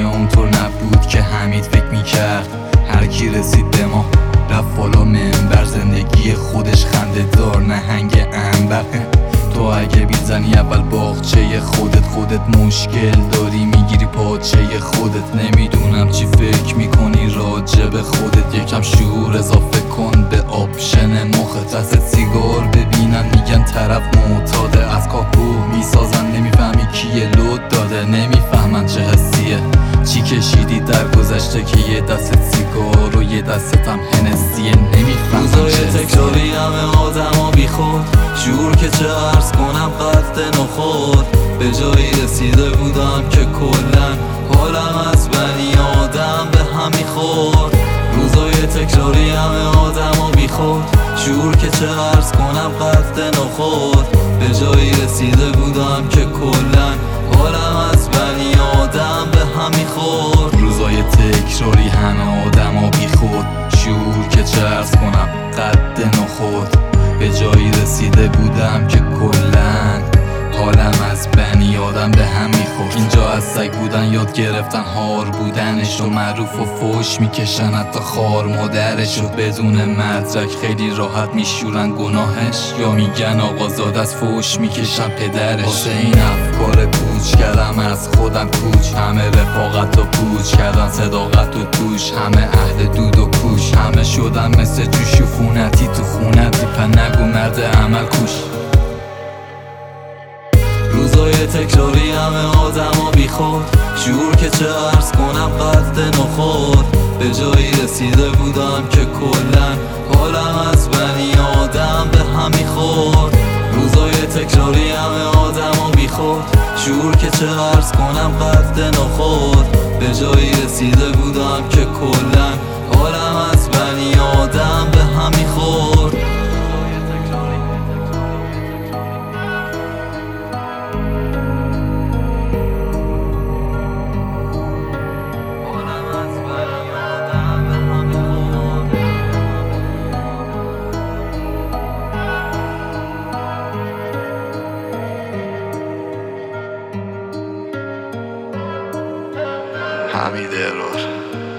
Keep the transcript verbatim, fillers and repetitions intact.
دنیا اونطور نبود که حمید فکر میکرد. هر کی رسید به ما رفت بالا منبر، زندگی خودش خنده دار نهنگ انبر. تو اگه بیزنی اول باغچه خودت، خودت مشکل داری میگیری پاچه خودت. نمیدونم چی فکر میکنی راجع به خودت، یکم شعور اضافه کن به آپشن مخت. دست سیگار ببینن میگن طرف معتاده، از کاهو میسازن نمیفهمی کیه لود داده. نمیفهمن چه حسیه چی کشیدی در گذشته که یه دست سیگار و یه دستت هم هنسیه. نمیفهمن روزای تکراری همه آدم ها بی خود، شعور که چه عرض کنم قد نخور. به جایی رسیده بودم که کلن حالم از بنی آدم به هم میخورد. روزای تکراری همه آدم ها بی خود، شعور که چه عرض کنم قد نخور. به جایی رسیده بودم که کلن حالم از بنی آدم به هم میخورد. روزای تکراری همه آدم ها بی خود، شعور که چه عرض کنم قد نخود. به جایی رسیده بودم که کلن حالم از بنی آدم به هم میخورد. اینجا از سگ بودن یاد گرفتن هار بودنش، و معروف و فوش میکشن حتی خار مادرش. و بدون مدرک خیلی راحت میشورن گناهش، یا میگن آقازاد از فوش میکشن پدرش. واسه این افکار کوچ کردم از خودم کوچ، همه رفاقت و پوچ کردن صداقت و توش. همه اهل دود و کوش، همه شدن مثل جوش و خونتی تو خونتی. پر نگو مرد عمل کوش. روزای تکراری همه آدم ها بی خود، شعور که چه عرض کنم قد نخور. به جایی رسیده بودم که کلن حالم از بنی آدم به هم میخورد. روزای تکراری همه آدم ها بی خود، شعور که چه عرض کنم قد نخور. به جایی رسیده بودم که کلن حالم از بنی آدم به هم میخورد. حمید ارور.